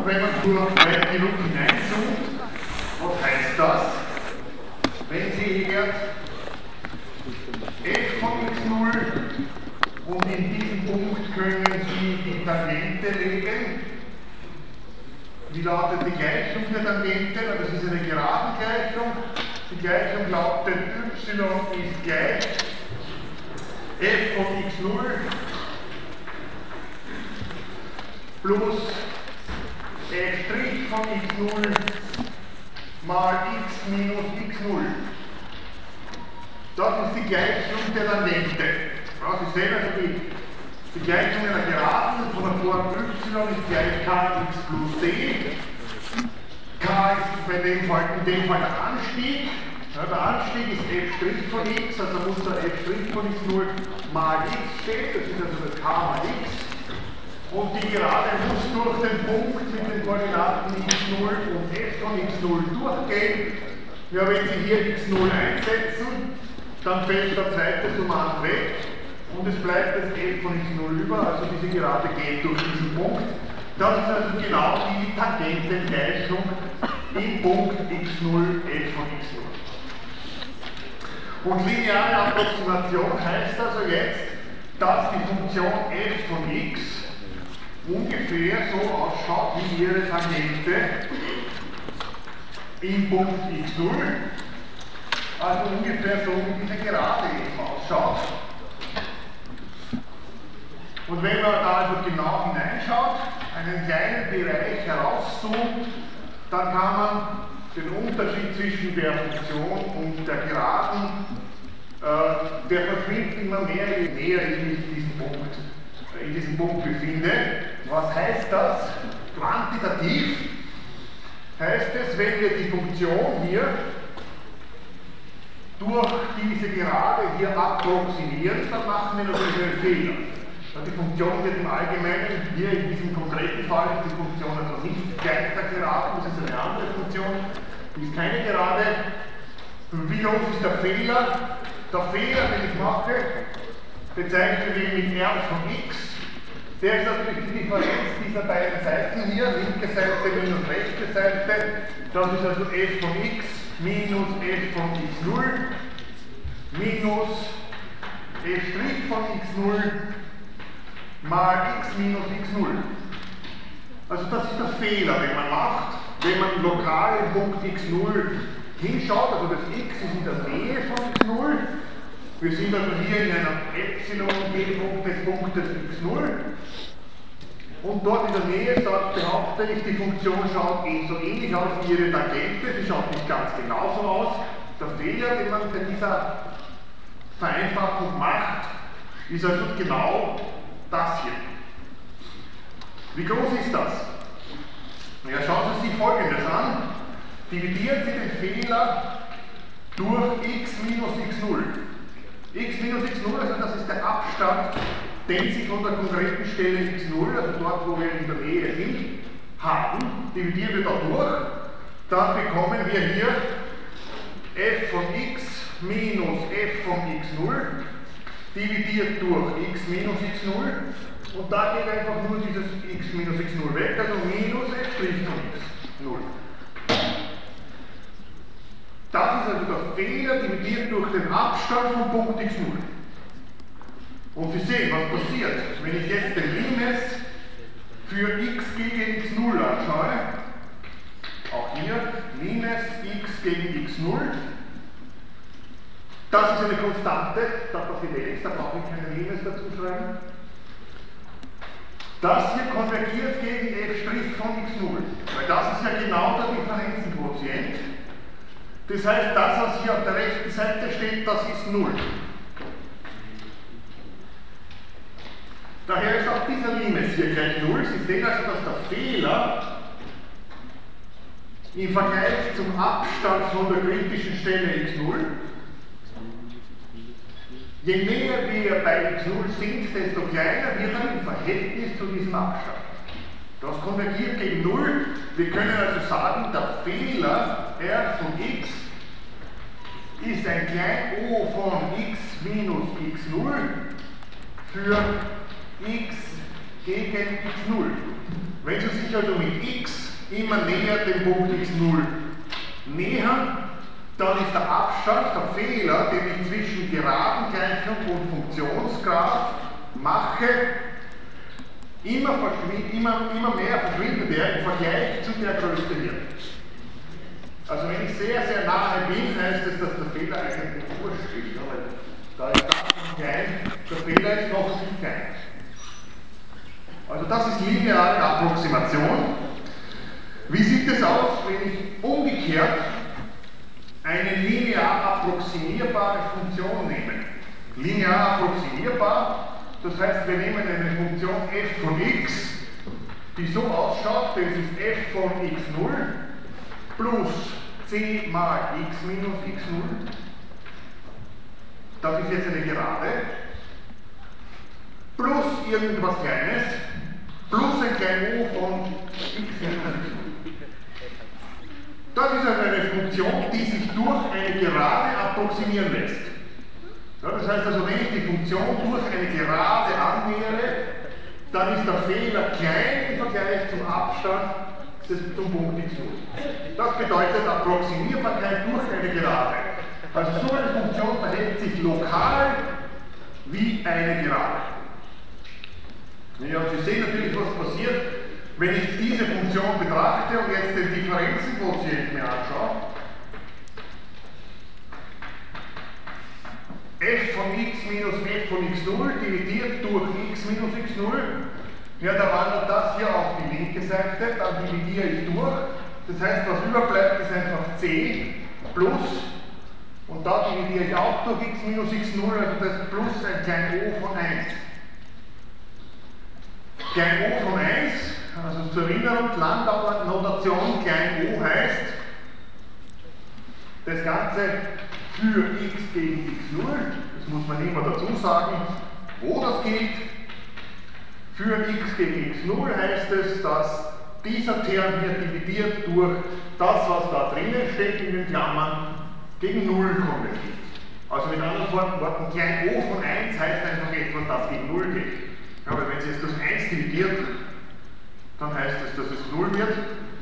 Und wenn man nur weit genug hineinzoomt, was heißt das? Wenn Sie hier f von x0 und in diesem Punkt können Sie die Tangente legen. Wie lautet die Gleichung der Tangente? Das ist eine Geraden-Gleichung. Die Gleichung lautet y ist gleich f von x0 plus f' von x0 mal x minus x0. Das ist die Gleichung der Tangente. Ja, Sie sehen also die Gleichung einer Geraden von der Form y ist gleich kx plus d. K ist in dem Fall der Anstieg. Ja, der Anstieg ist f' von x, also muss da f' von x0 mal x stehen. Das ist also das k mal x. Und die Gerade muss durch den Punkt mit den Koordinaten x0 und f von x0 durchgehen. Ja, wenn Sie hier x0 einsetzen, dann fällt der zweite Summand weg und es bleibt das f von x0 über, also diese Gerade geht durch diesen Punkt. Das ist also genau die Tangentengleichung im Punkt x0, f von x0. Und lineare Approximation heißt also jetzt, dass die Funktion f von x ungefähr so ausschaut wie ihre Tangente im Punkt x0, also ungefähr so wie diese Gerade eben ausschaut. Und wenn man da also genau hineinschaut, einen kleinen Bereich herauszoomt, dann kann man den Unterschied zwischen der Funktion und der Geraden, der verschwindet immer mehr, je näher ich mich in diesem Punkt befinde. Was heißt das? Quantitativ heißt es, wenn wir die Funktion hier durch diese Gerade hier approximieren, dann machen wir natürlich einen Fehler. Die Funktion wird im Allgemeinen, hier in diesem konkreten Fall ist die Funktion also nicht gleich der Gerade, das ist eine andere Funktion, die ist keine Gerade. Wie groß ist der Fehler? Der Fehler, den ich mache, bezeichnen wir mit r von x. Der ist natürlich die Differenz dieser beiden Seiten hier, linke Seite minus rechte Seite. Das ist also f von x minus f von x0 minus f' von x0 mal x minus x0. Also das ist der Fehler, den man macht, wenn man lokal im Punkt x0 hinschaut, also das x ist in der Nähe von x0. Wir sind also hier in einer Epsilon-Umgebung des Punktes x0. Und dort in der Nähe behaupte ich, die Funktion schaut so ähnlich aus wie ihre Tangente, sie schaut nicht ganz genauso aus. Der Fehler, den man bei dieser Vereinfachung macht, ist also genau das hier. Wie groß ist das? Ja, schauen Sie sich Folgendes an. Dividieren Sie den Fehler durch x minus x0. X minus x0, also das ist der Abstand, den Sie von der konkreten Stelle x0, also dort, wo wir in der Nähe sind, haben. Dividieren wir da durch, dann bekommen wir hier f von x minus f von x0 dividiert durch x minus x0 und da geht einfach nur dieses x minus x0 weg, also minus f' von x0. Das ist also der Fehler dividiert durch den Abstand vom Punkt x0. Und Sie sehen, was passiert, wenn ich jetzt den Limes für x gegen x0 anschaue. Auch hier, Limes x gegen x0. Das ist eine Konstante, da passiert nichts, da brauche ich keine Limes dazu schreiben. Das hier konvergiert gegen f' von x0, weil das ist ja genau der Differenzenquotient. Das heißt, das, was hier auf der rechten Seite steht, das ist 0. Daher ist auch dieser Limes hier gleich 0. Sie sehen also, dass der Fehler im Vergleich zum Abstand von der kritischen Stelle x0, je näher wir bei x0 sind, desto kleiner wird er im Verhältnis zu diesem Abstand. Das konvergiert gegen 0. Wir können also sagen, der Fehler r von x ist ein klein o von x minus x0 für x gegen x0. Wenn Sie sich also mit x immer näher dem Punkt x0 nähern, dann ist der Abstand, der Fehler, den ich zwischen Geradengleichung und Funktionsgraph mache, immer mehr verschwindet er im Vergleich zu der Größe hier. Also wenn ich sehr, sehr nahe bin, heißt es, dass der Fehler eigentlich wurscht ist. Aber da ist das noch klein, der Fehler ist noch nicht klein. Also das ist lineare Approximation. Wie sieht es aus, wenn ich umgekehrt eine linear approximierbare Funktion nehme? Linear approximierbar, das heißt, wir nehmen eine Funktion f von x, die so ausschaut, das ist f von x0 plus c mal x minus x0. Das ist jetzt eine Gerade. Plus irgendwas Kleines, plus ein klein o von x minus x0. Das ist also eine Funktion, die sich durch eine Gerade approximieren lässt. Ja, das heißt also, wenn ich die Funktion durch eine Gerade annähere, dann ist der Fehler klein im Vergleich zum Abstand zum Punkt x0. Das bedeutet Approximierbarkeit durch eine Gerade. Also so eine Funktion verhält sich lokal wie eine Gerade. Ja, und Sie sehen natürlich, was passiert, wenn ich diese Funktion betrachte und jetzt den Differenzenquotienten mir anschaue. f von x minus f von x0 dividiert durch x minus x0. Ja, da wandert das hier auf die linke Seite, dann dividiere ich durch. Das heißt, was überbleibt, ist einfach c plus, und da dividiere ich auch durch x minus x0, also das plus ein klein o von 1. Klein o von 1, also zur Erinnerung, Landau-Notation klein o heißt, das Ganze für x gegen x0, das muss man immer dazu sagen, wo das gilt. Für x gegen x0 heißt es, dass dieser Term hier dividiert durch das, was da drinnen steht in den Klammern, gegen 0 konvertiert. Also mit anderen Worten, klein o von 1 heißt einfach etwas, das gegen 0 geht. Aber wenn Sie es durch 1 dividiert, dann heißt es, dass es 0 wird.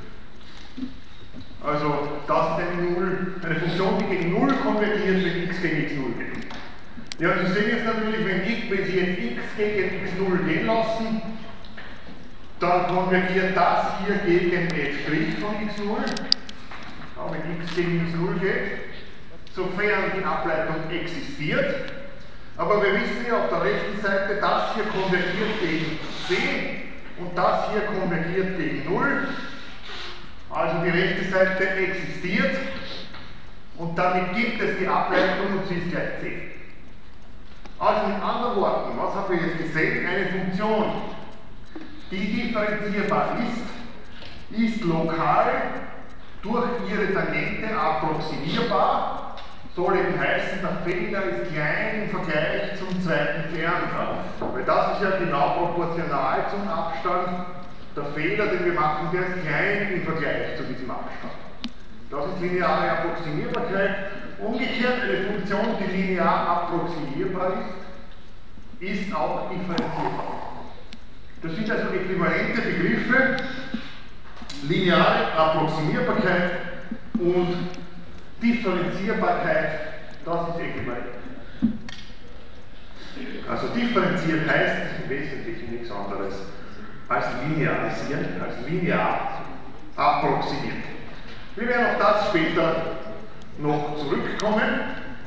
Also das ist eine Funktion, die gegen 0 konvertiert, wenn x gegen x0 geht. Ja, Sie sehen jetzt natürlich, wenn Sie jetzt x gegen x0 gehen lassen, dann konvertiert das hier gegen f' von x0, ja, wenn x gegen x0 geht, sofern die Ableitung existiert. Aber wir wissen ja auf der rechten Seite, das hier konvertiert gegen c und das hier konvertiert gegen 0. Also die rechte Seite existiert und damit gibt es die Ableitung und sie ist gleich c. Also mit anderen Worten, was haben wir jetzt gesehen? Eine Funktion, die differenzierbar ist lokal durch ihre Tangente approximierbar. Soll eben heißen, der Fehler ist klein im Vergleich zum zweiten Term. Weil das ist ja genau proportional zum Abstand. Der Fehler, den wir machen, der ist klein im Vergleich zu diesem Abstand. Das ist lineare Approximierbarkeit. Umgekehrt, eine Funktion, die linear approximierbar ist auch differenzierbar. Das sind also äquivalente Begriffe, lineare Approximierbarkeit und Differenzierbarkeit, das ist äquivalent. Also differenziert heißt im Wesentlichen nichts anderes als linearisieren, als linear approximiert. Wir werden auf das später noch zurückkommen.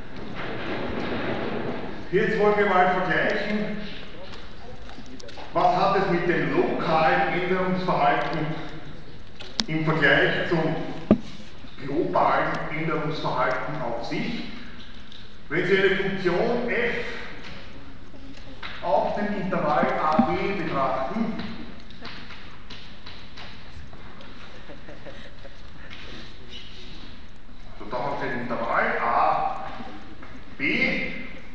Jetzt wollen wir mal vergleichen, was hat es mit dem lokalen Änderungsverhalten im Vergleich zum globalen Änderungsverhalten auf sich. Wenn Sie eine Funktion f auf dem Intervall AB betrachten, also da haben Sie ein Intervall a, b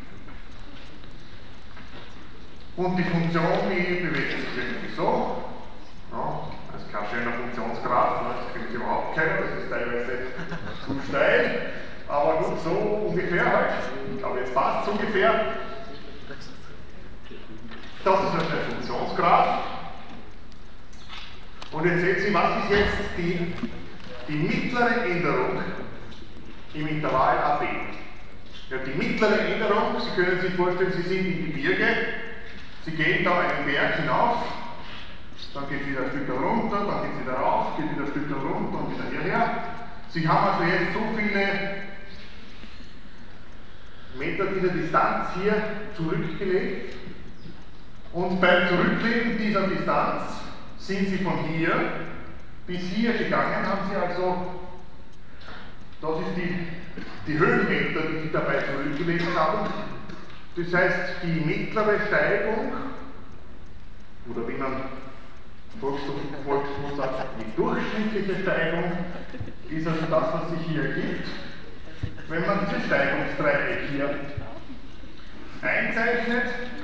und die Funktion, die bewegt sich irgendwie so. Ja, das ist kein schöner Funktionsgraph, das kriegen Sie überhaupt keiner, das ist teilweise zu steil, aber gut, so ungefähr halt. Aber jetzt passt es ungefähr. Das ist also ein Funktionsgraph. Und jetzt sehen Sie, was ist jetzt die mittlere Änderung im Intervall AB? Ja, die mittlere Änderung, Sie können sich vorstellen, Sie sind im Gebirge, Sie gehen da einen Berg hinauf, dann geht es wieder ein Stück runter, dann geht es wieder rauf, geht wieder ein Stück runter und wieder hierher. Sie haben also jetzt so viele Meter dieser Distanz hier zurückgelegt und beim Zurücklegen dieser Distanz sind Sie von hier bis hier gegangen, haben Sie also, das ist die Höhenmeter, die Sie dabei zurückgelegt haben. Das heißt, die mittlere Steigung, oder wie man Volksmund sagt, die durchschnittliche Steigung, ist also das, was sich hier ergibt. Wenn man dieses Steigungsdreieck hier einzeichnet,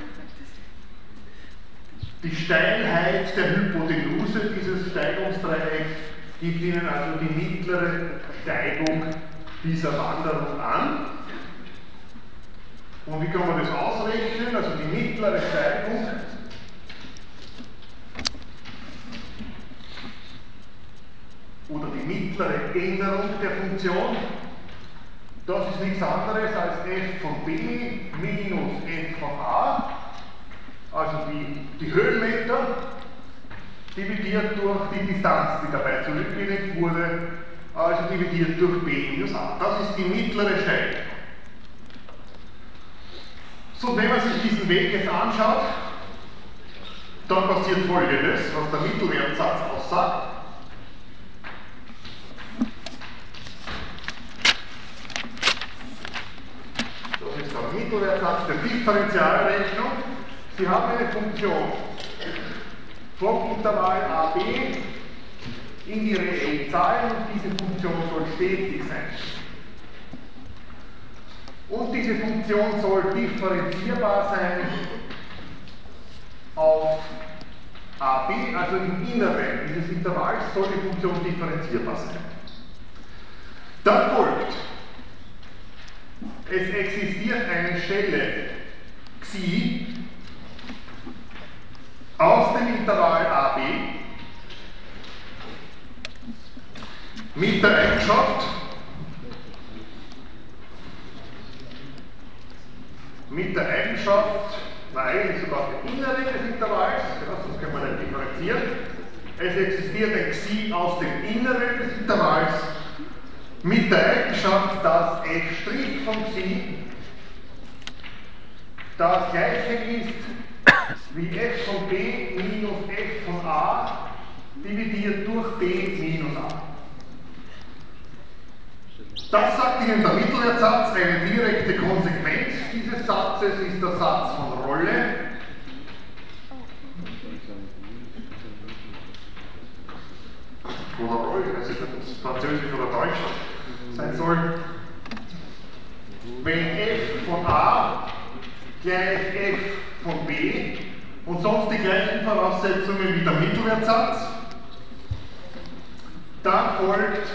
die Steilheit der Hypotenuse dieses Steigungsdreiecks gibt Ihnen also die mittlere Steigung dieser Wanderung an. Und wie kann man das ausrechnen? Also die mittlere Steigung oder die mittlere Änderung der Funktion, das ist nichts anderes als f von b minus f von a, also die Höhenmeter dividiert durch die Distanz, die dabei zurückgelegt wurde, also dividiert durch b minus a. Das ist die mittlere Steigung. So, wenn man sich diesen Weg jetzt anschaut, dann passiert Folgendes, was der Mittelwertsatz aussagt. Das ist der Mittelwertsatz der Differentialrechnung. Sie haben eine Funktion vom Intervall AB in die reellen Zahlen und diese Funktion soll stetig sein. Und diese Funktion soll differenzierbar sein auf AB, also im Inneren dieses Intervalls soll die Funktion differenzierbar sein. Dann folgt, es existiert eine Stelle Xi aus dem Intervall AB mit der Eigenschaft, eigentlich sogar der Innere des Intervalls, ja, sonst können wir nicht differenzieren. Es existiert ein Xi aus dem Inneren des Intervalls mit der Eigenschaft, dass f' von Xi das gleiche ist wie f von b minus f von a dividiert durch b minus a. Das sagt Ihnen der Mittelwertsatz. Eine direkte Konsequenz dieses Satzes ist der Satz von Rolle. Oder Rolle, ich weiß nicht, ob es Französisch oder Deutsch sein soll. Wenn f von a gleich f von b und sonst die gleichen Voraussetzungen wie der Mittelwertsatz, dann folgt,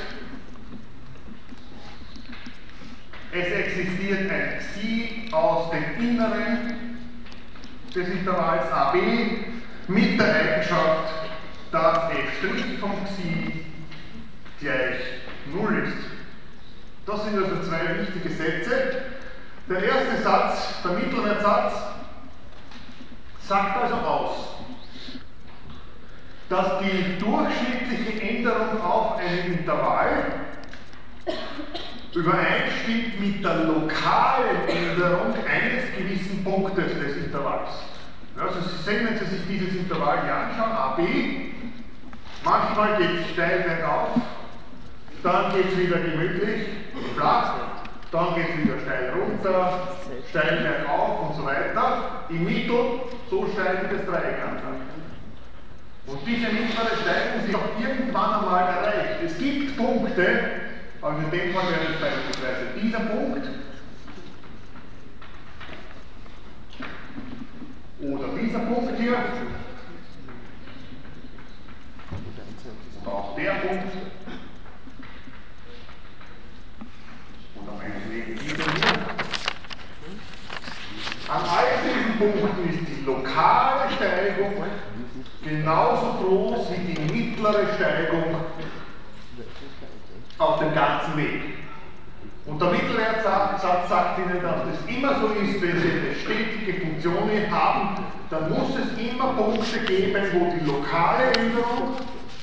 es existiert ein Xi aus dem Inneren des Intervalls AB mit der Eigenschaft, dass f' von Xi gleich 0 ist. Das sind also zwei wichtige Sätze. Der erste Satz, der Mittelwertsatz, sagt also aus, dass die durchschnittliche Änderung auf einem Intervall übereinstimmt mit der lokalen Änderung eines gewissen Punktes des Intervalls. Ja, also Sie sehen, wenn Sie sich dieses Intervall hier anschauen, AB, manchmal geht es steil bergauf, dann geht es wieder gemütlich, flach, dann geht es wieder steil runter, steil bergauf und so weiter. Im Mittel so steil wie das Dreieck anfängt. Und diese mittlere Steigung ist auch irgendwann einmal erreicht. Es gibt Punkte, also in dem Fall wäre es beispielsweise dieser Punkt oder dieser Punkt hier und auch der Punkt oder meinetwegen dieser hier. An all diesen Punkten ist die lokale Steigung genauso groß wie die mittlere Steigung auf dem ganzen Weg. Und der Mittelwertsatz sagt Ihnen, dass das immer so ist, wenn Sie eine stetige Funktion haben, dann muss es immer Punkte geben, wo die lokale Änderung,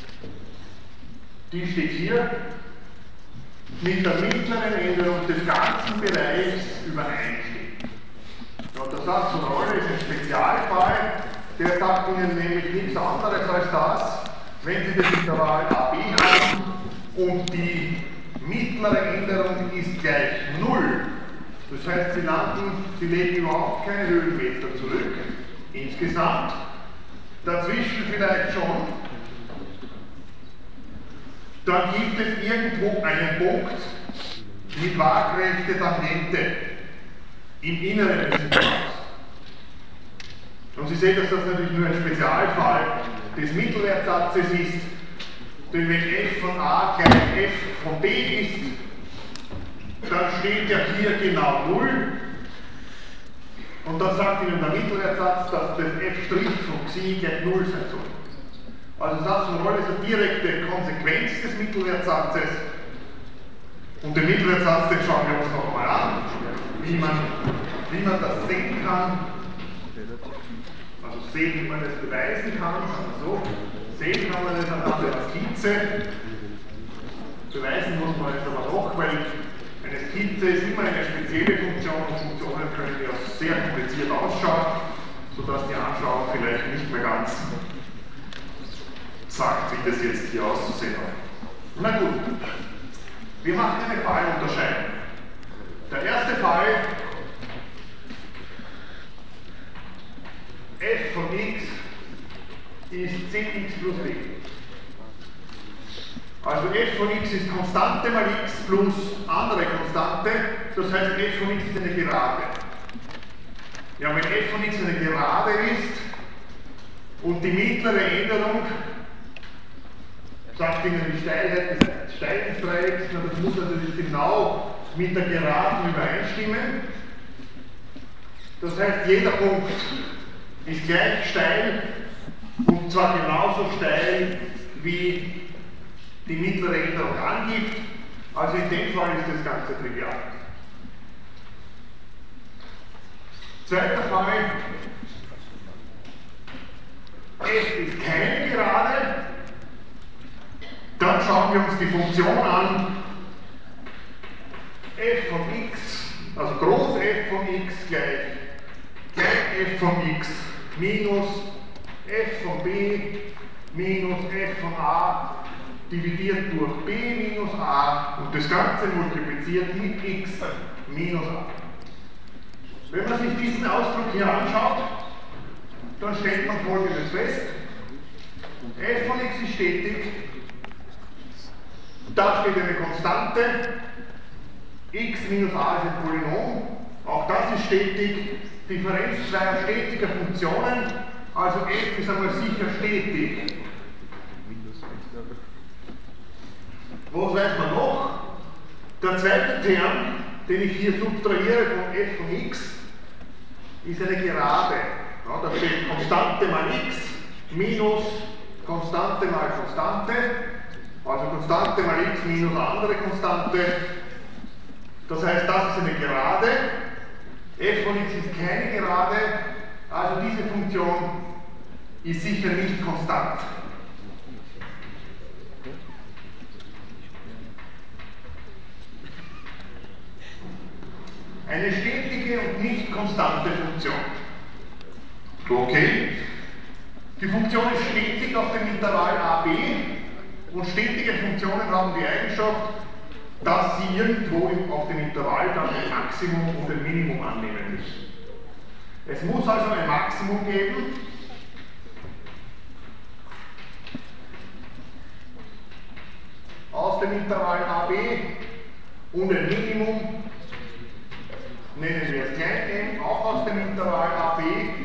die steht hier, mit der mittleren Änderung des ganzen Bereichs übereinstimmt. Und der Satz von Euler ist ein Spezialfall, der sagt Ihnen nämlich nichts anderes als das, wenn Sie das Intervall AB haben und die mittlere Änderung ist gleich 0. Das heißt, Sie legen überhaupt keine Höhenmeter zurück, insgesamt, dazwischen vielleicht schon, dann gibt es irgendwo einen Punkt mit waagrechte Tangente im Inneren des Intervalls. Und Sie sehen, dass das natürlich nur ein Spezialfall des Mittelwertsatzes ist, denn wenn f von a gleich f von b ist, dann steht ja hier genau 0. Und dann sagt Ihnen der Mittelwertsatz, dass das f' von xi gleich 0 sein soll. Also der Satz von Euler ist eine direkte Konsequenz des Mittelwertsatzes. Und den Mittelwertsatz, den schauen wir uns noch einmal an, wie man das sehen kann. Also sehen, wie man das beweisen kann. Also sehen kann man das anhand der Skizze. Beweisen muss man jetzt aber doch, weil eine Skizze ist immer eine spezielle Funktion und Funktionen können ja sehr kompliziert ausschauen, sodass die Anschauung vielleicht nicht mehr ganz sagt, wie das jetzt hier auszusehen hat. Na gut, wir machen eine Fallunterscheidung. Der erste Fall, f von x ist cx plus b. Also f von x ist Konstante mal x plus andere Konstante, das heißt f von x ist eine Gerade. Ja, wenn f von x eine Gerade ist und die mittlere Änderung sagt Ihnen die Steilheit des Steilungsdreiecks, das muss natürlich genau mit der Geraden übereinstimmen. Das heißt, jeder Punkt ist gleich steil und zwar genauso steil wie die mittlere Änderung angibt. Also in dem Fall ist das Ganze trivial. Zweiter Fall, f ist keine Gerade. Dann schauen wir uns die Funktion an, f von x, also groß f von x gleich f von x minus f von b minus f von a dividiert durch b minus a und das Ganze multipliziert mit x minus a. Wenn man sich diesen Ausdruck hier anschaut, dann stellt man Folgendes fest. f von x ist stetig. Da steht eine Konstante, x minus a ist ein Polynom, auch das ist stetig, Differenz zweier stetiger Funktionen, also f ist einmal sicher stetig. Was weiß man noch? Der zweite Term, den ich hier subtrahiere von f von x, ist eine Gerade. Ja, da steht Konstante mal x minus Konstante mal Konstante. Also Konstante mal x minus eine andere Konstante. Das heißt, das ist eine Gerade. f von x ist keine Gerade. Also diese Funktion ist sicher nicht konstant. Eine stetige und nicht konstante Funktion. Okay. Die Funktion ist stetig auf dem Intervall AB. Und stetige Funktionen haben die Eigenschaft, dass sie irgendwo auf dem Intervall dann ein Maximum und ein Minimum annehmen müssen. Es muss also ein Maximum geben, aus dem Intervall AB und ein Minimum, nennen wir es klein m, auch aus dem Intervall AB.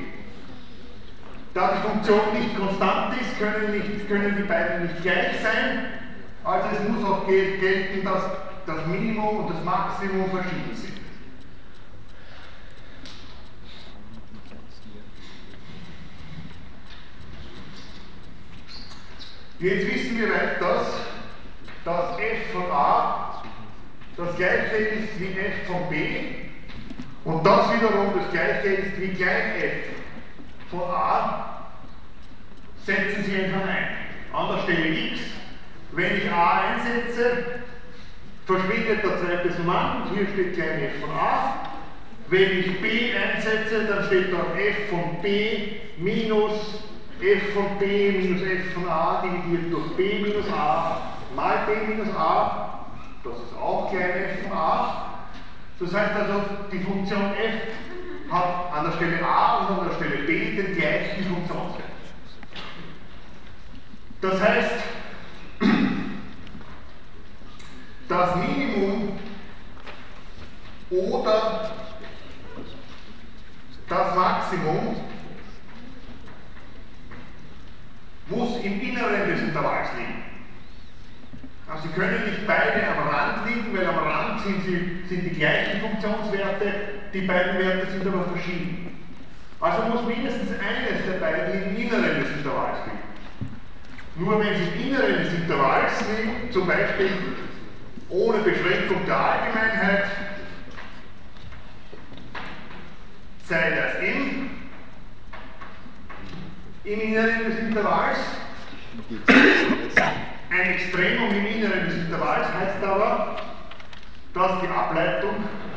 Da die Funktion nicht konstant ist, können die beiden nicht gleich sein. Also es muss auch gelten, dass das Minimum und das Maximum verschieden sind. Jetzt wissen wir weit, dass f von a das gleiche ist wie f von b und das wiederum das gleiche ist wie gleich f von a. Setzen Sie einfach ein. An der Stelle x, wenn ich a einsetze, verschwindet der zweite Summand, hier steht gleich f von a. Wenn ich b einsetze, dann steht dort f von b minus f von b minus f von a dividiert durch b minus a mal b minus a. Das ist auch gleich f von a. Das heißt also, die Funktion f hat an der Stelle a und an der Stelle b den gleichen Funktionswert. Das heißt, das Minimum oder das Maximum muss im Inneren des Intervalls liegen. Also Sie können nicht beide am Rand liegen, weil am Rand sind die gleichen Funktionswerte, die beiden Werte sind aber verschieden. Also muss mindestens eines der beiden im Inneren des Intervalls liegen. Nur wenn sie im Inneren des Intervalls liegen, zum Beispiel ohne Beschränkung der Allgemeinheit, sei das im Inneren des Intervalls. Ein Extremum im Inneren des Intervalls heißt aber, dass die Ableitung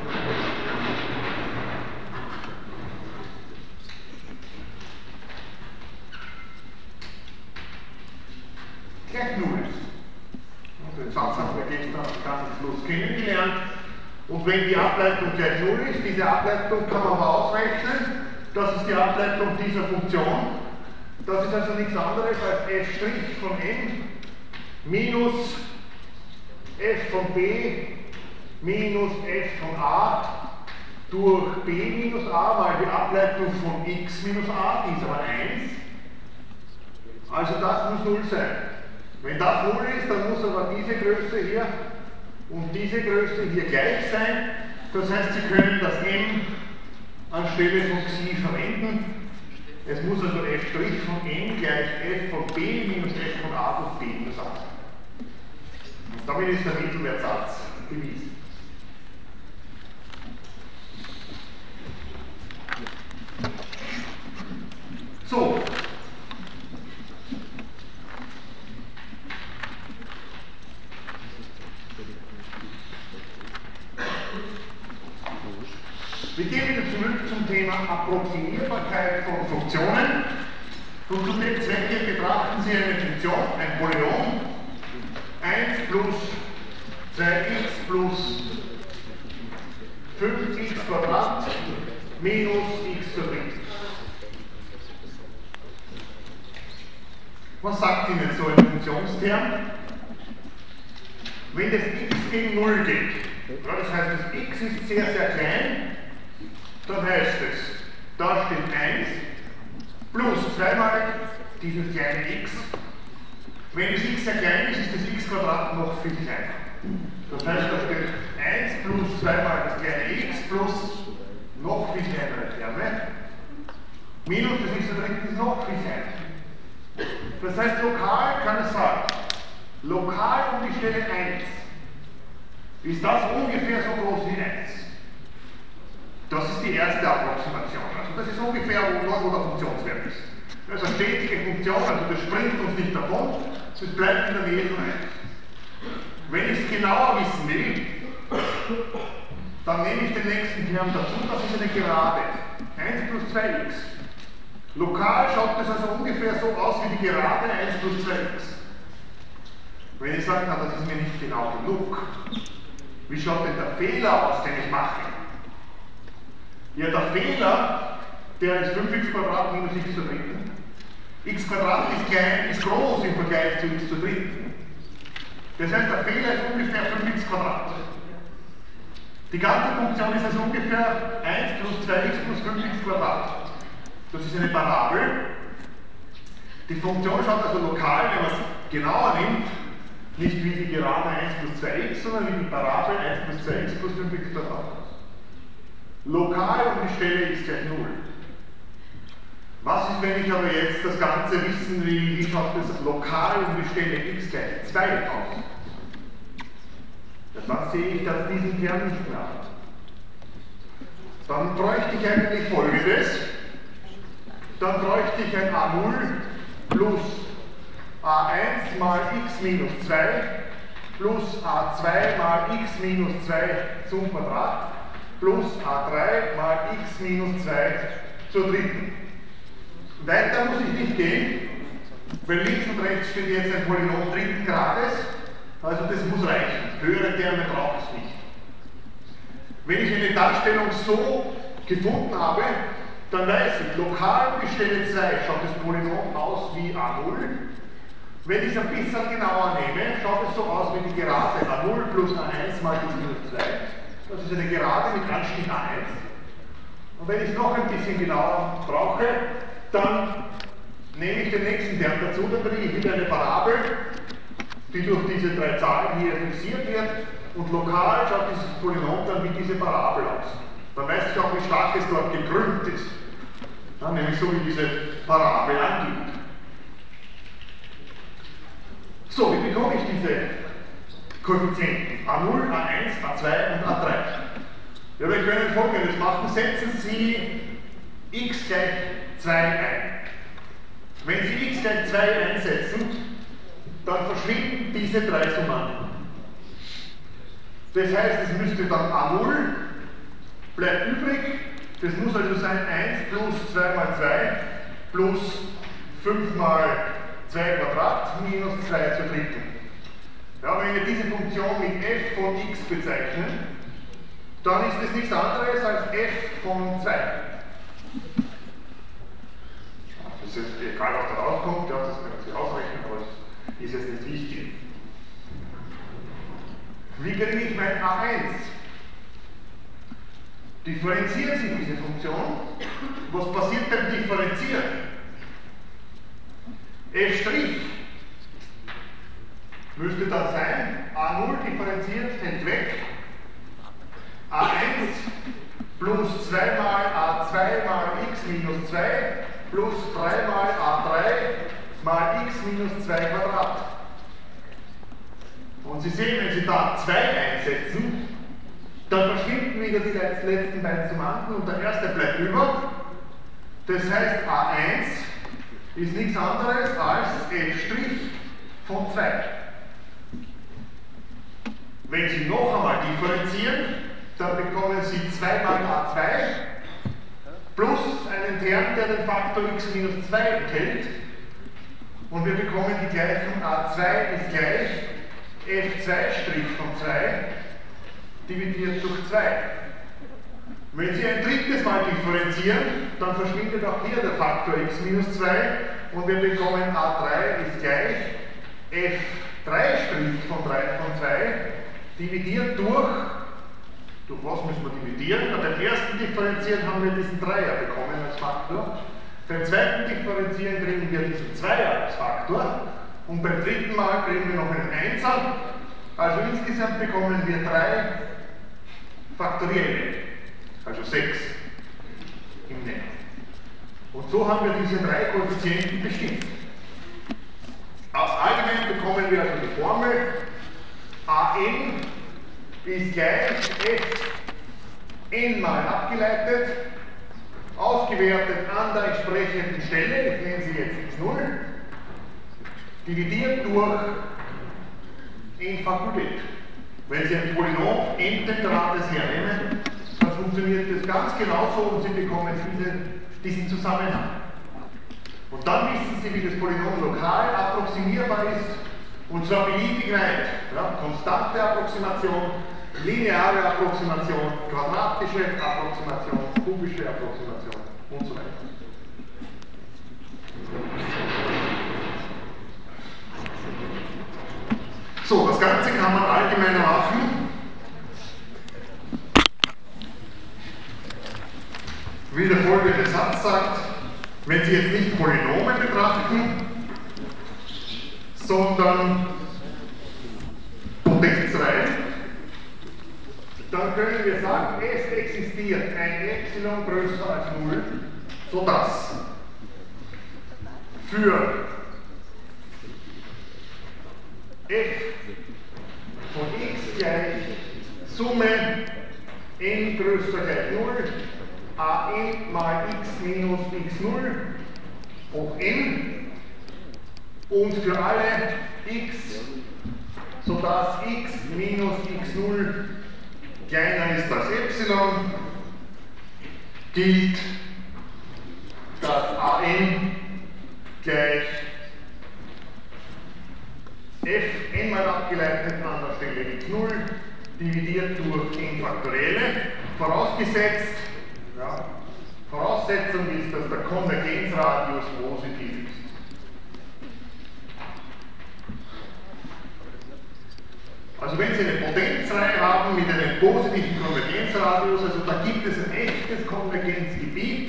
gleich 0 ist. Den Satz haben wir gestern ganz am Schluss kennengelernt. Und wenn die Ableitung gleich 0 ist, diese Ableitung kann man aber ausrechnen, das ist die Ableitung dieser Funktion. Das ist also nichts anderes als f' von n minus f von b minus f von a durch b minus a mal die Ableitung von x minus a, die ist aber 1. Also das muss 0 sein. Wenn das 0 ist, dann muss aber diese Größe hier und diese Größe hier gleich sein. Das heißt, Sie können das m anstelle von xi verwenden. Es muss also f' von n gleich f von b minus f von a durch b minus a sein. Und damit ist der Mittelwertsatz bewiesen. So. Wir gehen wieder zurück zum Thema Approximierbarkeit von Funktionen. Und zu dem Zwecke betrachten Sie eine Funktion, ein Polynom, 1 plus 2x plus 5x Quadrat minus x zur dritten. Was sagt Ihnen so ein Funktionsterm? Wenn das x gegen 0 geht, das heißt, das x ist sehr, sehr klein, dann heißt es, da steht 1 plus zweimal dieses kleine x. Wenn das x sehr klein ist, ist das x Quadrat noch viel kleiner. Das heißt, da steht 1 plus zweimal das kleine x plus noch viel kleinere Terme. Minus das x ist noch viel kleiner. Das heißt, lokal kann es sagen, lokal um die Stelle 1 ist das ungefähr so groß wie 1. Das ist die erste Approximation. Also das ist ungefähr dort, wo der Funktionswert ist. Das ist eine stetige Funktion, also das springt uns nicht davon, das bleibt in der Nähe von 1. Wenn ich es genauer wissen will, dann nehme ich den nächsten Term dazu, das ist eine Gerade. 1 plus 2x. Lokal schaut das also ungefähr so aus wie die Gerade 1 plus 2x. Wenn ich sage, na, das ist mir nicht genau genug, wie schaut denn der Fehler aus, den ich mache? Ja, der Fehler, der ist 5x Quadrat minus x zur dritten. X Quadrat ist klein, ist groß im Vergleich zu x zur dritten. Das heißt, der Fehler ist ungefähr 5x Quadrat. Die ganze Funktion ist also ungefähr 1 plus 2x plus 5x Quadrat. Das ist eine Parabel. Die Funktion schaut also lokal, wenn man es genauer nimmt, nicht wie die Gerade 1 plus 2x, sondern wie die Parabel 1 plus 2x plus 5x Quadrat. Lokal um die Stelle ist gleich 0. Was ist, wenn ich aber jetzt das Ganze wissen will, wie schaut das lokal und die Stelle x gleich 2 aus? Dann sehe ich das diesen Term nicht mehr. Dann bräuchte ich eigentlich Folgendes. Dann bräuchte ich ein a0 plus a1 mal x minus 2 plus a2 mal x minus 2 zum Quadrat plus a3 mal x minus 2 zur dritten. Weiter muss ich nicht gehen, weil links und rechts steht jetzt ein Polynom dritten Grades, also das muss reichen. Höhere Terme braucht es nicht. Wenn ich eine Darstellung so gefunden habe, dann weiß ich, lokal die Stelle 2 schaut das Polynom aus wie a0. Wenn ich es ein bisschen genauer nehme, schaut es so aus wie die Gerade a0 plus a1 mal x minus 2. Das ist eine Gerade mit Anstieg a1. Und wenn ich es noch ein bisschen genauer brauche, dann nehme ich den nächsten Term dazu, dann kriege ich wieder eine Parabel, die durch diese drei Zahlen hier fixiert wird, und lokal schaut dieses Polynom dann wie diese Parabel aus. Dann weiß ich auch, wie stark es dort gekrümmt ist. Ja, nämlich so wie diese Parabel angibt. So, wie bekomme ich diese Koeffizienten? A0, A1, A2 und A3. Ja, wir können Folgendes machen. Setzen Sie x gleich 2 ein. Wenn Sie x gleich 2 einsetzen, dann verschwinden diese drei Summanden. Das heißt, es müsste dann a0 bleibt übrig. Das muss also sein 1 plus 2 mal 2 plus 5 mal 2 Quadrat minus 2 zur dritten. Ja, wenn wir diese Funktion mit f von x bezeichnen, dann ist es nichts anderes als f von 2. Das ist egal, was da rauskommt, ja, das können Sie ausrechnen, aber das ist jetzt nicht wichtig. Wie kriege ich mein a1? Differenzieren Sie diese Funktion. Was passiert beim Differenzieren? f' müsste dann sein, a0 differenziert fällt weg, a1 plus 2 mal a2 mal x minus 2 plus 3 mal a3 mal x minus 2 Quadrat. Und Sie sehen, wenn Sie da 2 einsetzen, dann verschwinden wieder die letzten beiden Summanden und der erste bleibt über. Das heißt, a1 ist nichts anderes als f' von 2. Wenn Sie noch einmal differenzieren, dann bekommen Sie 2 mal a2 plus einen Term, der den Faktor x minus 2 enthält. Und wir bekommen die Gleichung a2 ist gleich f2' von 2 dividiert durch 2. Wenn Sie ein drittes Mal differenzieren, dann verschwindet auch hier der Faktor x minus 2 und wir bekommen a3 ist gleich f3' von 2 dividiert durch was müssen wir dividieren? Bei dem ersten Differenzieren haben wir diesen Dreier bekommen als Faktor. Beim zweiten Differenzieren kriegen wir diesen Zweier als Faktor und beim dritten Mal kriegen wir noch einen Einser. Also insgesamt bekommen wir 3 Faktorielle, also 6 im Netz. Und so haben wir diese 3 Koeffizienten bestimmt. Allgemein bekommen wir also die Formel an ist gleich fn mal abgeleitet, ausgewertet an der entsprechenden Stelle, ich nenne sie jetzt x0, dividiert durch n Fakultät. Wenn Sie ein Polynom n-Grades hernehmen, dann funktioniert das ganz genauso und Sie bekommen diesen Zusammenhang. Und dann wissen Sie, wie das Polynom lokal approximierbar ist, und zwar beliebig weit. Ja, konstante Approximation, lineare Approximation, quadratische Approximation, kubische Approximation und so weiter. So, das Ganze kann man allgemeiner machen. Wie der folgende Satz sagt, wenn Sie jetzt nicht Polynome betrachten, sondern Potenzreihen, dann können wir sagen, es existiert ein Epsilon größer als 0, sodass für f von x gleich Summe n größer gleich 0 an mal x minus x0 hoch n und für alle x, sodass x minus x0 kleiner ist als Epsilon, gilt, dass an gleich f n mal abgeleitet an der Stelle x0 dividiert durch n Faktorielle, vorausgesetzt, ja, Voraussetzung ist, dass der Konvergenzradius positiv ist. Also wenn Sie eine Potenzreihe haben mit einem positiven Konvergenzradius, also da gibt es ein echtes Konvergenzgebiet,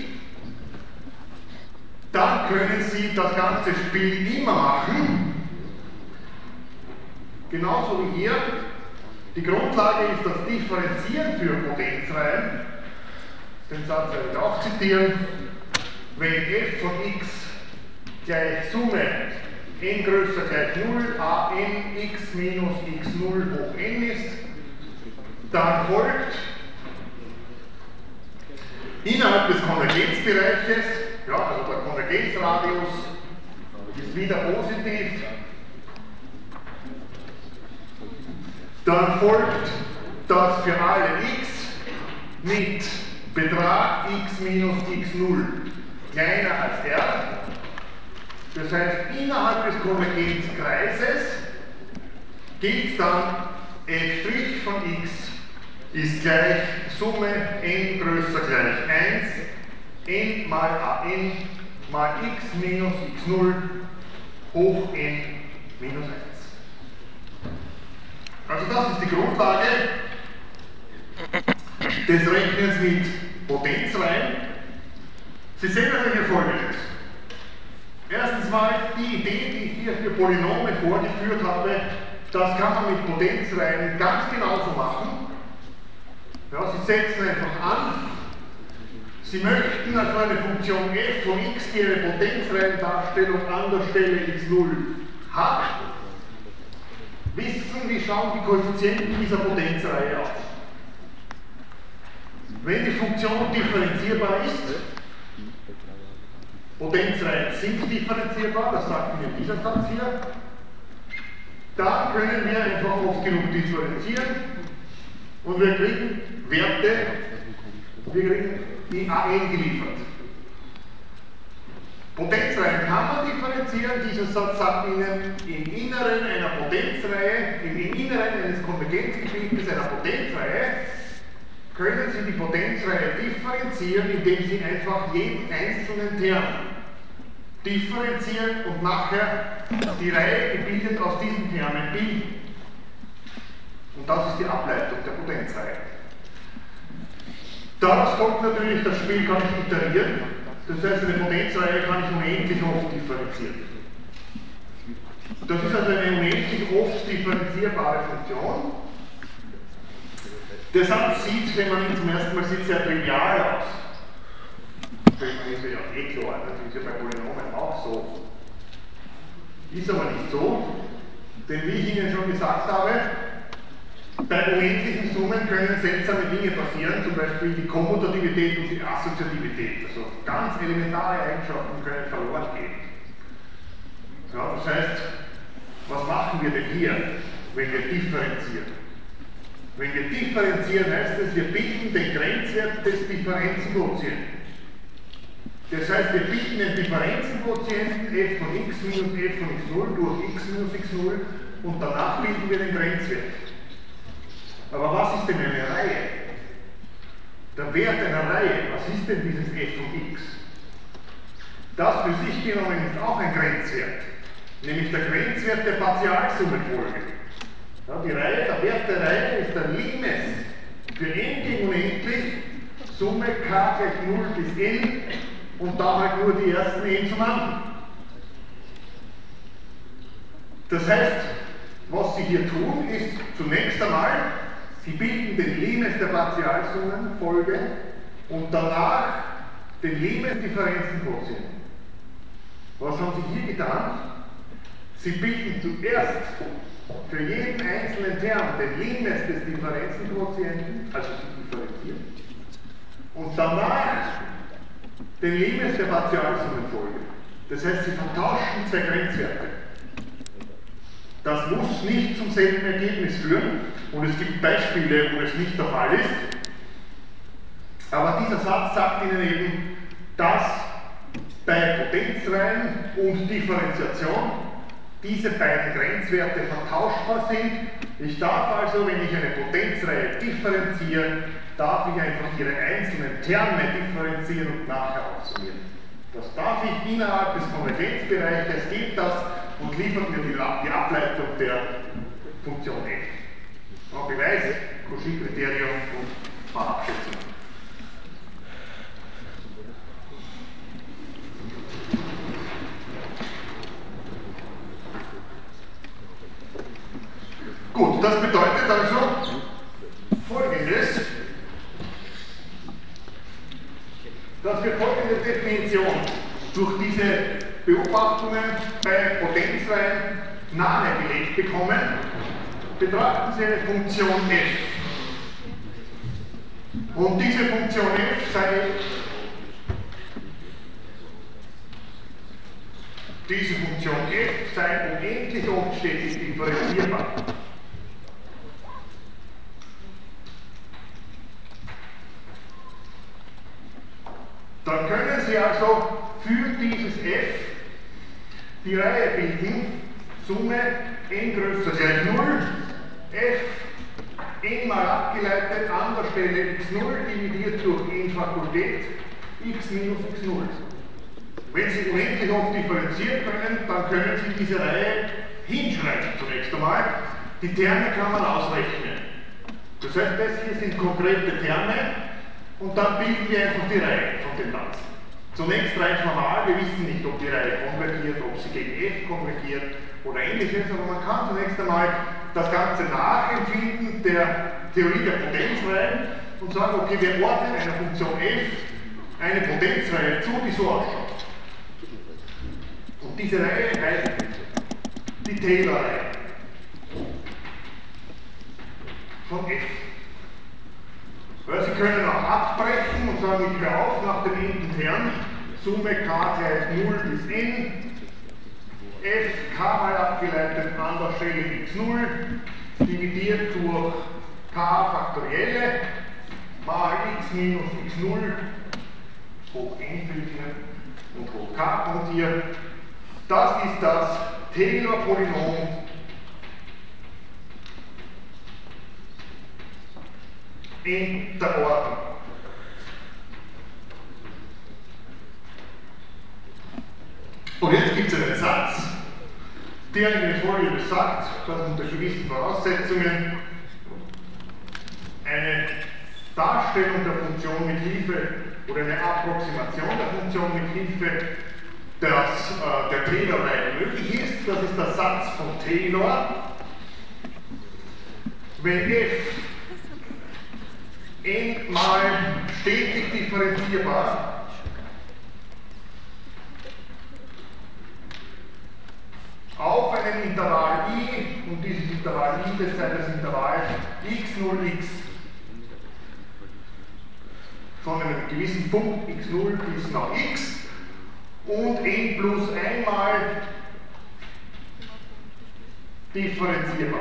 dann können Sie das ganze Spiel immer machen, genauso wie hier. Die Grundlage ist das Differenzieren für Potenzreihen. Den Satz werde ich auch zitieren. Wenn f von x gleich Summe n größer gleich 0 a n x minus x0 hoch n ist, dann folgt innerhalb des Konvergenzbereiches, ja, also der Konvergenzradius ist wieder positiv, dann folgt, dass für alle x mit Betrag x minus x0 kleiner als r, das heißt innerhalb des Konvergenzkreises gilt dann f' von x ist gleich Summe n größer gleich 1 n mal an mal x minus x0 hoch n minus 1. Also das ist die Grundlage des Rechnens mit Potenzreihen. Sie sehen also hier Folgendes. Erstens mal die Idee, die ich hier für Polynome vorgeführt habe, das kann man mit Potenzreihen ganz genauso machen. Ja, Sie setzen einfach an, Sie möchten also eine Funktion f von x, die eine Potenzreihendarstellung an der Stelle x0 hat, wissen, wie schauen die Koeffizienten dieser Potenzreihe aus. Wenn die Funktion differenzierbar ist, Potenzreihen sind differenzierbar, das sagt mir dieser Satz hier, dann können wir einfach oft genug differenzieren und wir kriegen Werte, wir kriegen die AN geliefert. Potenzreihen kann man differenzieren, dieser Satz sagt Ihnen, im Inneren einer Potenzreihe, im Inneren eines Konvergenzgebietes einer Potenzreihe, können Sie die Potenzreihe differenzieren, indem Sie einfach jeden einzelnen Term differenzieren und nachher die Reihe gebildet aus diesen Termen bilden. Und das ist die Ableitung der Potenzreihe. Daraus folgt natürlich, das Spiel kann ich iterieren. Das heißt, eine Potenzreihe kann ich unendlich oft differenzieren. Das ist also eine unendlich oft differenzierbare Funktion. Der Satz sieht, wenn man ihn zum ersten Mal sieht, sehr trivial aus. Das ist ja eh klar, das ist ja bei Polynomen auch so. Ist aber nicht so, denn wie ich Ihnen schon gesagt habe, bei unendlichen Summen können seltsame Dinge passieren, zum Beispiel die Kommutativität und die Assoziativität. Also ganz elementare Eigenschaften können verloren gehen. Ja, das heißt, was machen wir denn hier, wenn wir differenzieren? Wenn wir differenzieren, heißt es, wir bilden den Grenzwert des Differenzenquotienten. Das heißt, wir bilden den Differenzenquotienten f von x minus f von x0 durch x minus x0 und danach bilden wir den Grenzwert. Aber was ist denn eine Reihe? Der Wert einer Reihe, was ist denn dieses f von x? Das für sich genommen ist auch ein Grenzwert, nämlich der Grenzwert der Partialsummenfolge. Ja, die Reihe, der Wert der Reihe ist der Limes für n gegen unendlich, Summe k gleich 0 bis n und da halt nur die ersten n zum anderen. Das heißt, was Sie hier tun, ist zunächst einmal, Sie bilden den Limes der Partialsummenfolge und danach den Limes Differenzenquotienten. Was haben Sie hier getan? Sie bilden zuerst für jeden einzelnen Term den Limes des Differenzenquotienten, also Sie differenzieren, und danach den Limes der Partialsummenfolge. Das heißt, Sie vertauschen zwei Grenzwerte. Das muss nicht zum selben Ergebnis führen, und es gibt Beispiele, wo es nicht der Fall ist. Aber dieser Satz sagt Ihnen eben, dass bei Potenzreihen und Differenziation diese beiden Grenzwerte vertauschbar sind. Ich darf also, wenn ich eine Potenzreihe differenziere, darf ich einfach ihre einzelnen Terme differenzieren und nachher aufsummieren. Das darf ich innerhalb des Konvergenzbereiches, gibt das und liefert mir die Ableitung der Funktion f. Beweis, Cauchy-Kriterium und Verabschätzung. Gut, das bedeutet also Folgendes, dass wir folgende Definition durch diese Beobachtungen bei Potenzreihen nahegelegt bekommen. Betrachten Sie eine Funktion f. Und diese Funktion f sei unendlich oft stetig differenzierbar. Dann können Sie also für dieses f die Reihe bilden, Summe n größer gleich 0, f n mal abgeleitet an der Stelle x0 dividiert durch n Fakultät x minus x0. Wenn Sie unendlich oft differenzieren können, dann können Sie diese Reihe hinschreiben zunächst einmal. Die Terme kann man ausrechnen. Das heißt, das hier sind konkrete Terme. Und dann bilden wir einfach die Reihe von den Ganzen. Zunächst rein formal, wir wissen nicht, ob die Reihe konvergiert, ob sie gegen f konvergiert oder ähnliches, aber man kann zunächst einmal das Ganze nachempfinden der Theorie der Potenzreihen und sagen, okay, wir ordnen einer Funktion f eine Potenzreihe zu, die so ausschaut. Und diese Reihe heißt die Taylor-Reihe von f. Weil Sie können auch abbrechen und sagen, ich höre auf nach dem n-ten Term, Summe k gleich 0 bis n, f k mal abgeleitet an der Stelle x0, dividiert durch k faktorielle, mal x minus x0, hoch n und hoch k kommt hier. Das ist das Taylor-Polynom in der Ordnung. Und jetzt gibt es einen Satz, der in der Folie besagt, dass unter gewissen Voraussetzungen eine Darstellung der Funktion mit Hilfe oder eine Approximation der Funktion mit Hilfe der Taylor-Reihe möglich ist. Das ist der Satz von Taylor. Wenn f n mal stetig differenzierbar auf einem Intervall i, und dieses Intervall i, das sei das Intervall x0x von einem gewissen Punkt x0 bis nach x und n plus einmal differenzierbar.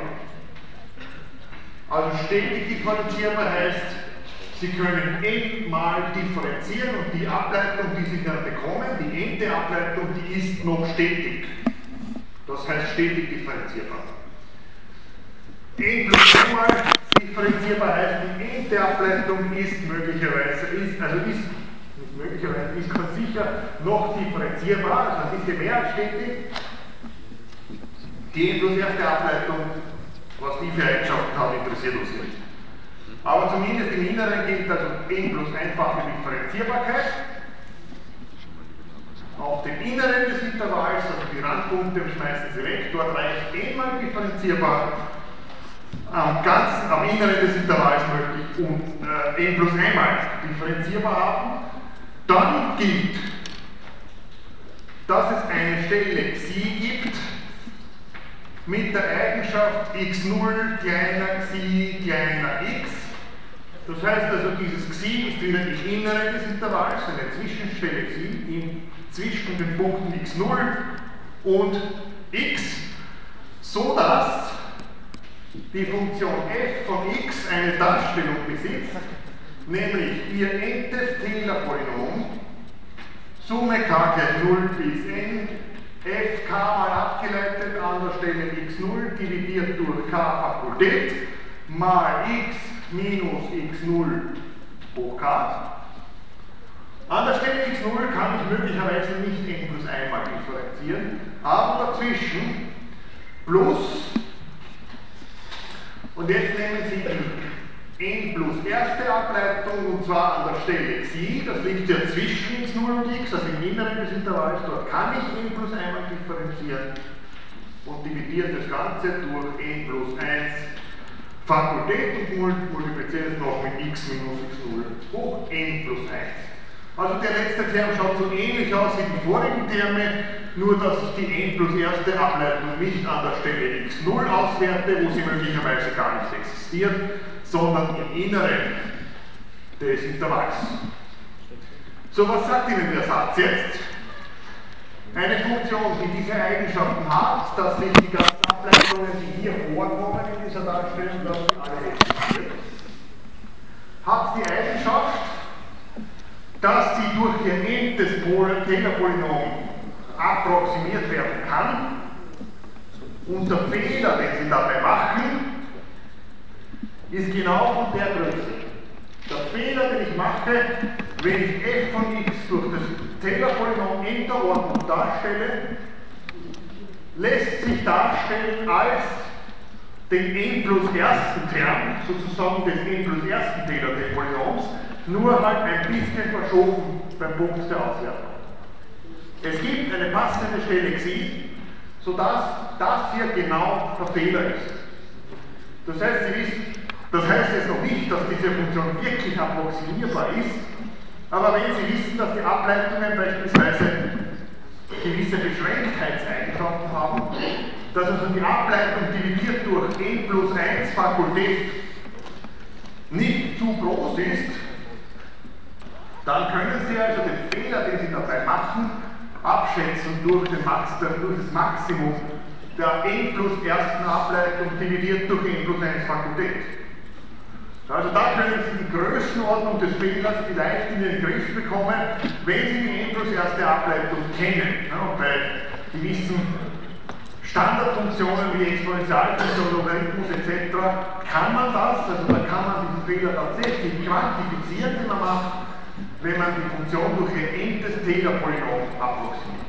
Also stetig differenzierbar heißt, Sie können n mal differenzieren und die Ableitung, die Sie dann bekommen, die n-te Ableitung, die ist noch stetig. Das heißt stetig differenzierbar. N plus einmal differenzierbar heißt, die n-te Ableitung ist möglicherweise, ist ganz sicher noch differenzierbar, also ein bisschen mehr als stetig. Die n plus erste Ableitung, was die für Eigenschaften hat, interessiert uns nicht. Aber zumindest im Inneren gilt also n plus einfache Differenzierbarkeit. Auf dem Inneren des Intervalls, also die Randpunkte, schmeißen Sie weg, dort reicht n mal differenzierbar. Am Inneren des Intervalls möchte ich n plus einmal differenzierbar haben. Dann gilt dass es eine Stelle Xi gibt mit der Eigenschaft x0 kleiner Xi kleiner x. Das heißt also, dieses Xi ist wieder das Innere des Intervalls, eine Zwischenstelle Xi zwischen den Punkten x0 und x, so dass die Funktion f von x eine Darstellung besitzt, nämlich ihr n-tes Taylor-Polynom, Summe k gleich 0 bis n, fk mal abgeleitet an der Stelle x0 dividiert durch k Fakultät mal x minus x0 hoch k. An der Stelle x0 kann ich möglicherweise nicht n plus 1 mal differenzieren, aber dazwischen plus, und jetzt nehmen Sie die n plus erste Ableitung, und zwar an der Stelle Xi, das liegt ja zwischen x0 und x, also im Inneren des Intervalls, dort kann ich n plus 1 mal differenzieren und dividieren das Ganze durch n plus 1 Fakultät und multiplizieren es noch mit x minus x0 hoch n plus 1. Also der letzte Term schaut so ähnlich aus wie die vorigen Terme, nur dass ich die n plus erste Ableitung nicht an der Stelle x0 auswerte, wo sie möglicherweise gar nicht existiert, sondern im Inneren des Intervalls. So, was sagt Ihnen der Satz jetzt? Eine Funktion, die diese Eigenschaften hat, dass sich die ganzen Ableitungen, die hier vorkommen in dieser Darstellung, dass sie alle existieren, hat die Eigenschaft, dass sie durch ihr n-tes Taylor-Polynom approximiert werden kann, und der Fehler, den Sie dabei machen, ist genau von der Größe. Der Fehler, den ich mache, wenn ich f von x durch das Taylor-Polynom in der Ordnung darstelle, lässt sich darstellen als den n plus ersten Term, sozusagen des n plus ersten Taylor-Polynoms, nur halt ein bisschen verschoben beim Punkt der Auswertung. Es gibt eine passende Stelle Xi, sodass das hier genau der Fehler ist. Das heißt, Sie wissen, das heißt jetzt noch nicht, dass diese Funktion wirklich approximierbar ist, aber wenn Sie wissen, dass die Ableitungen beispielsweise gewisse Beschränktheitseigenschaften haben, dass also die Ableitung dividiert durch n plus 1 Fakultät nicht zu groß ist, dann können Sie also den Fehler, den Sie dabei machen, abschätzen durch das Maximum der n plus ersten Ableitung dividiert durch n plus 1 Fakultät. Also da können Sie die Größenordnung des Fehlers vielleicht in den Griff bekommen, wenn Sie die n plus erste Ableitung kennen. Ja, und bei gewissen Standardfunktionen wie Exponentialfunktion, Logarithmus etc. kann man das, also da kann man diesen Fehler tatsächlich quantifizieren, den man macht, wenn man die Funktion durch ihr n-tes Taylor-Polynom approximiert.